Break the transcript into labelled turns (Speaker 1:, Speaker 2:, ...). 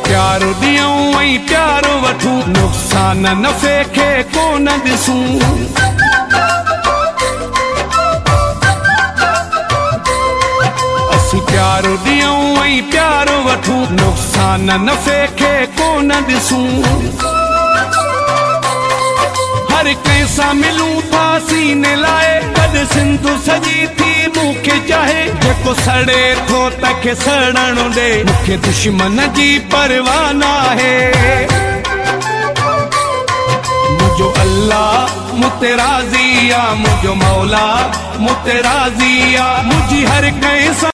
Speaker 1: प्यारो ॾियूं ऐं प्यारो वठूं, नुक़सान नफ़े खे कोन ॾिसूं। असीं प्यारो ॾियूं ऐं प्यारो वठूं, नुक़सान नफ़े खे कोन ॾिसूं। हर कंहिं सां मिलूं था सीने लाइ, गॾु सिंधु सजी थी मूंखे चाहे। जेको सड़े थो तंहिंखे सड़ण ॾे, मूंखे दुश्मन जी परवाह नाहे। मुंहिंजो अल्लाह मूं ते राज़ी आ, मुंहिंजो मौला मूं ते राज़ी आ। मुंहिंजी हर कंहिं सां